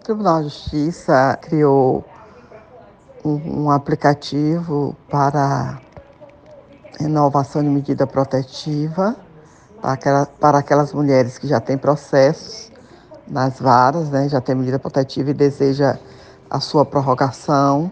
Tribunal de Justiça criou um aplicativo para renovação de medida protetiva para aquelas mulheres que já têm processos nas varas, né, já tem medida protetiva e deseja a sua prorrogação.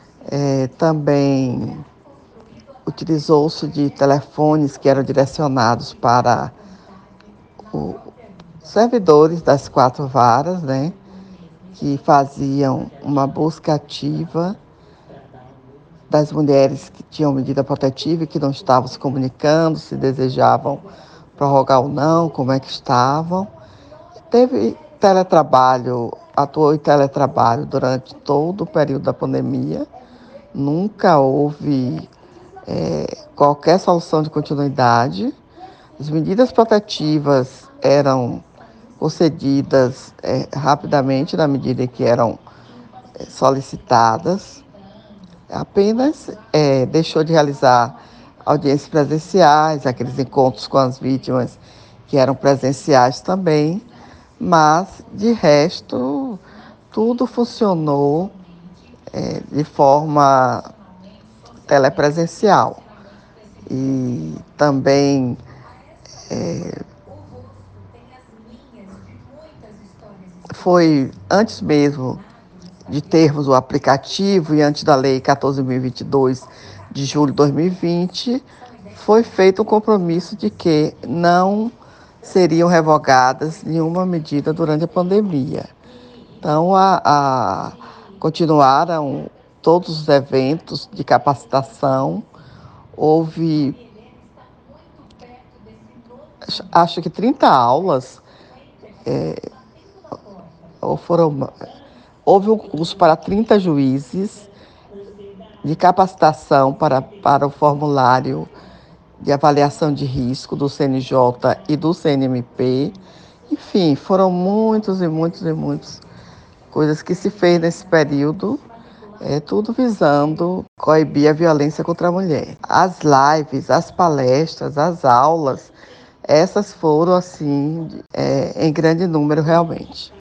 Também utilizou-se de telefones que eram direcionados para os servidores das 4 varas, né, que faziam uma busca ativa das mulheres que tinham medida protetiva e que não estavam se comunicando, se desejavam prorrogar ou não, como é que estavam. Teve teletrabalho, atuou em teletrabalho durante todo o período da pandemia. Nunca houve qualquer solução de continuidade. As medidas protetivas eram concedidas rapidamente, na medida em que eram solicitadas. Apenas deixou de realizar audiências presenciais, aqueles encontros com as vítimas que eram presenciais também, mas, de resto, tudo funcionou de forma telepresencial. E também foi antes mesmo de termos o aplicativo e antes da Lei 14.022 de julho de 2020, foi feito um compromisso de que não seriam revogadas nenhuma medida durante a pandemia. Então, continuaram todos os eventos de capacitação. Houve, acho que 30 aulas, houve um curso para 30 juízes de capacitação para o formulário de avaliação de risco do CNJ e do CNMP. Enfim, foram muitos coisas que se fez nesse período, tudo visando coibir a violência contra a mulher. As lives, as palestras, as aulas, essas foram, assim, em grande número realmente.